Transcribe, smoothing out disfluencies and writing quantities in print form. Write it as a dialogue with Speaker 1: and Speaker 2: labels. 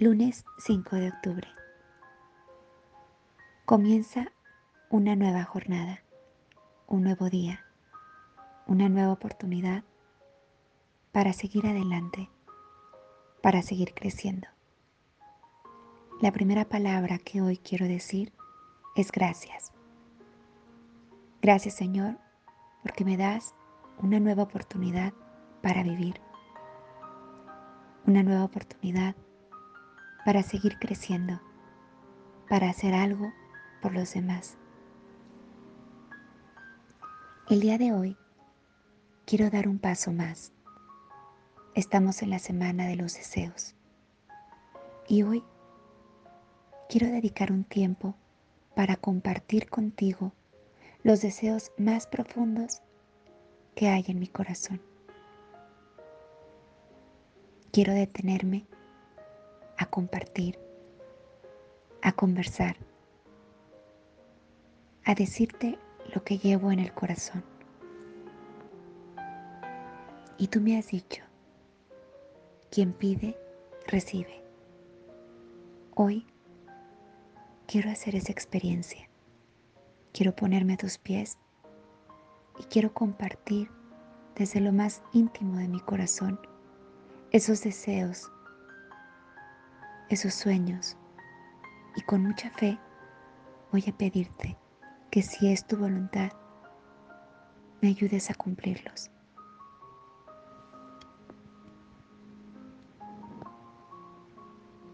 Speaker 1: Lunes 5 de octubre. Comienza una nueva jornada, un nuevo día, una nueva oportunidad para seguir adelante, para seguir creciendo. La primera palabra que hoy quiero decir es gracias. Gracias, Señor, porque me das una nueva oportunidad para vivir, una nueva oportunidad para seguir creciendo, para hacer algo por los demás. El día de hoy quiero dar un paso más. Estamos en la semana de los deseos y hoy quiero dedicar un tiempo para compartir contigo los deseos más profundos que hay en mi corazón. Quiero detenerme a compartir, a conversar, a decirte lo que llevo en el corazón. Y tú me has dicho, quien pide, recibe. Hoy quiero hacer esa experiencia. Quiero ponerme a tus pies y quiero compartir desde lo más íntimo de mi corazón esos deseos, esos sueños, y con mucha fe voy a pedirte que si es tu voluntad, me ayudes a cumplirlos.